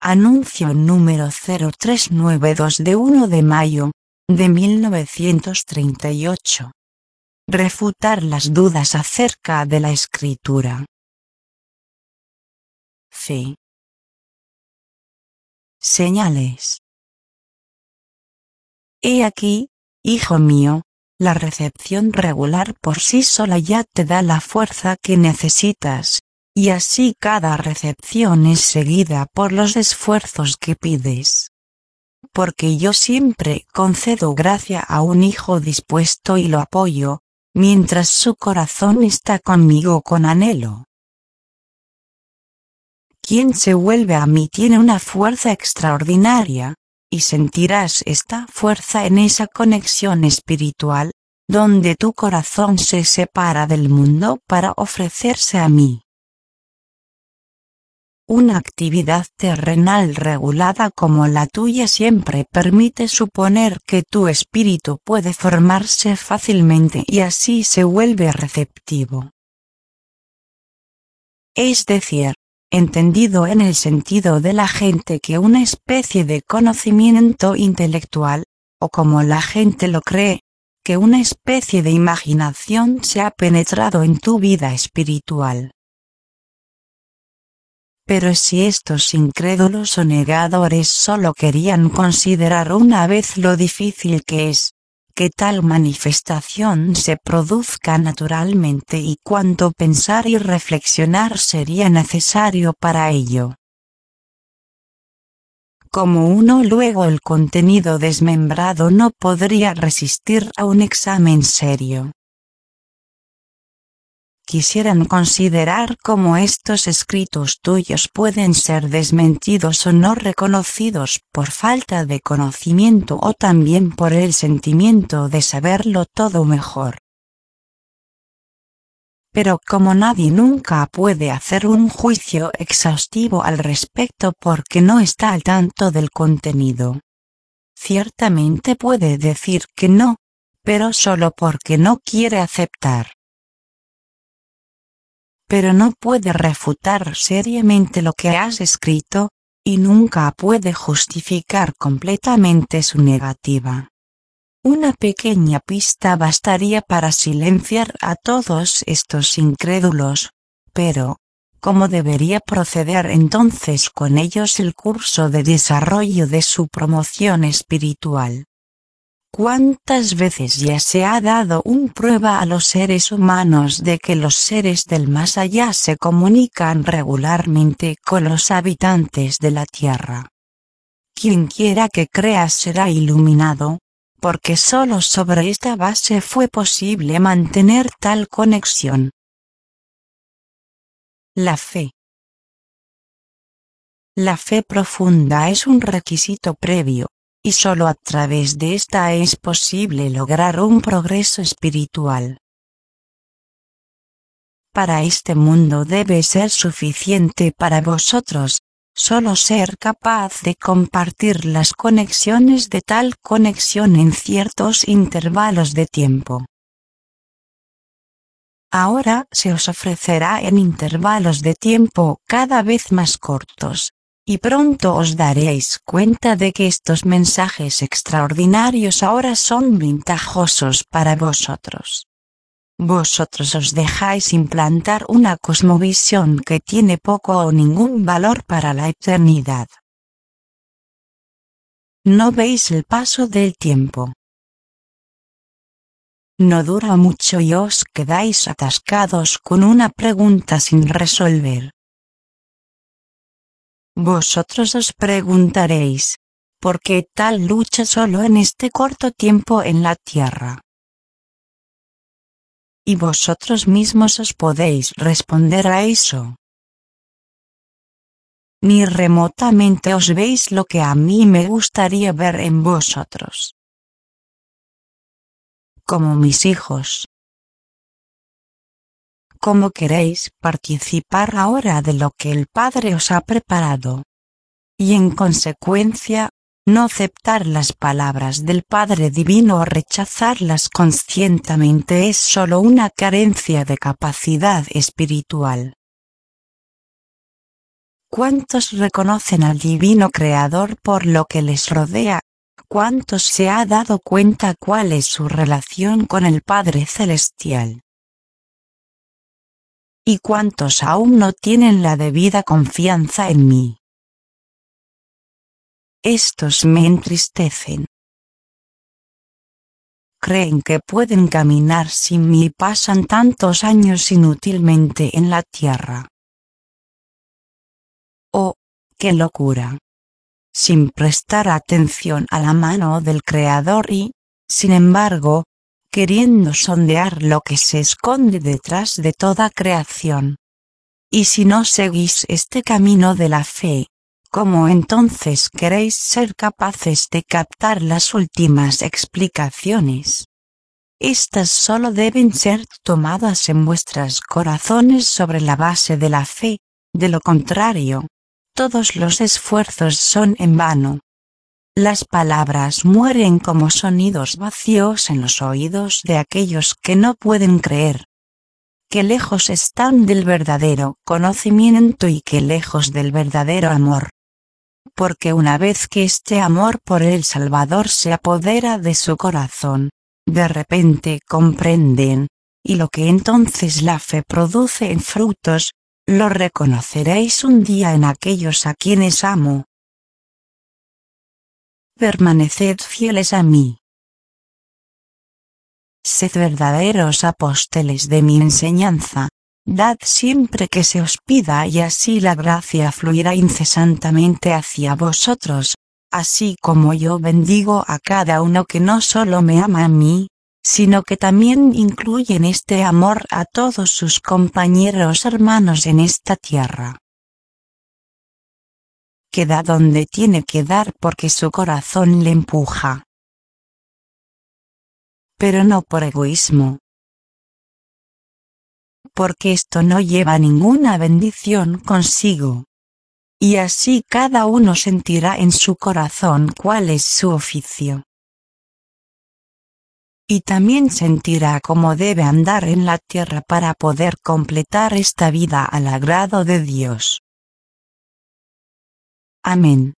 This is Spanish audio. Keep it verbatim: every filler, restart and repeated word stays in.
Anuncio número cero tres nueve dos de uno de mayo, de mil novecientos treinta y ocho. Refutar las dudas acerca de la Escritura. Fe. Señales. He aquí, hijo mío, la recepción regular por sí sola ya te da la fuerza que necesitas, y así cada recepción es seguida por los esfuerzos que pides. Porque yo siempre concedo gracia a un hijo dispuesto y lo apoyo, mientras su corazón está conmigo con anhelo. Quien se vuelve a mí tiene una fuerza extraordinaria, y sentirás esta fuerza en esa conexión espiritual, donde tu corazón se separa del mundo para ofrecerse a mí. Una actividad terrenal regulada como la tuya siempre permite suponer que tu espíritu puede formarse fácilmente y así se vuelve receptivo. Es decir, entendido en el sentido de la gente que una especie de conocimiento intelectual, o como la gente lo cree, que una especie de imaginación se ha penetrado en tu vida espiritual. Pero si estos incrédulos o negadores solo querían considerar una vez lo difícil que es, que tal manifestación se produzca naturalmente y cuánto pensar y reflexionar sería necesario para ello. Como uno luego el contenido desmembrado no podría resistir a un examen serio. Quisieran considerar cómo estos escritos tuyos pueden ser desmentidos o no reconocidos por falta de conocimiento o también por el sentimiento de saberlo todo mejor. Pero como nadie nunca puede hacer un juicio exhaustivo al respecto porque no está al tanto del contenido, ciertamente puede decir que no, pero solo porque no quiere aceptar. Pero no puede refutar seriamente lo que has escrito, y nunca puede justificar completamente su negativa. Una pequeña pista bastaría para silenciar a todos estos incrédulos, pero, ¿cómo debería proceder entonces con ellos el curso de desarrollo de su promoción espiritual? ¿Cuántas veces ya se ha dado una prueba a los seres humanos de que los seres del más allá se comunican regularmente con los habitantes de la tierra? Quien quiera que crea será iluminado, porque solo sobre esta base fue posible mantener tal conexión. La fe. La fe profunda es un requisito previo, y solo a través de esta es posible lograr un progreso espiritual. Para este mundo debe ser suficiente para vosotros, solo ser capaz de compartir las conexiones de tal conexión en ciertos intervalos de tiempo. Ahora se os ofrecerá en intervalos de tiempo cada vez más cortos, y pronto os daréis cuenta de que estos mensajes extraordinarios ahora son ventajosos para vosotros. Vosotros os dejáis implantar una cosmovisión que tiene poco o ningún valor para la eternidad. No veis el paso del tiempo. No dura mucho y os quedáis atascados con una pregunta sin resolver. Vosotros os preguntaréis, ¿por qué tal lucha solo en este corto tiempo en la tierra? Y vosotros mismos os podéis responder a eso. Ni remotamente os veis lo que a mí me gustaría ver en vosotros. Como mis hijos. ¿Cómo queréis participar ahora de lo que el Padre os ha preparado? Y en consecuencia, no aceptar las palabras del Padre Divino o rechazarlas conscientemente es solo una carencia de capacidad espiritual. ¿Cuántos reconocen al Divino Creador por lo que les rodea? ¿Cuántos se ha dado cuenta cuál es su relación con el Padre Celestial? ¿Y cuántos aún no tienen la debida confianza en mí? Estos me entristecen. Creen que pueden caminar sin mí y pasan tantos años inútilmente en la tierra. ¡Oh, qué locura! Sin prestar atención a la mano del Creador y, sin embargo, queriendo sondear lo que se esconde detrás de toda creación. Y si no seguís este camino de la fe, ¿cómo entonces queréis ser capaces de captar las últimas explicaciones? Estas solo deben ser tomadas en vuestros corazones sobre la base de la fe, de lo contrario, todos los esfuerzos son en vano. Las palabras mueren como sonidos vacíos en los oídos de aquellos que no pueden creer. Qué lejos están del verdadero conocimiento y qué lejos del verdadero amor. Porque una vez que este amor por el Salvador se apodera de su corazón, de repente comprenden, y lo que entonces la fe produce en frutos, lo reconoceréis un día en aquellos a quienes amo. Permaneced fieles a mí. Sed verdaderos apóstoles de mi enseñanza, dad siempre que se os pida y así la gracia fluirá incesantemente hacia vosotros, así como yo bendigo a cada uno que no solo me ama a mí, sino que también incluye en este amor a todos sus compañeros hermanos en esta tierra. Que da donde tiene que dar porque su corazón le empuja. Pero no por egoísmo. Porque esto no lleva ninguna bendición consigo. Y así cada uno sentirá en su corazón cuál es su oficio. Y también sentirá cómo debe andar en la tierra para poder completar esta vida al agrado de Dios. Amén.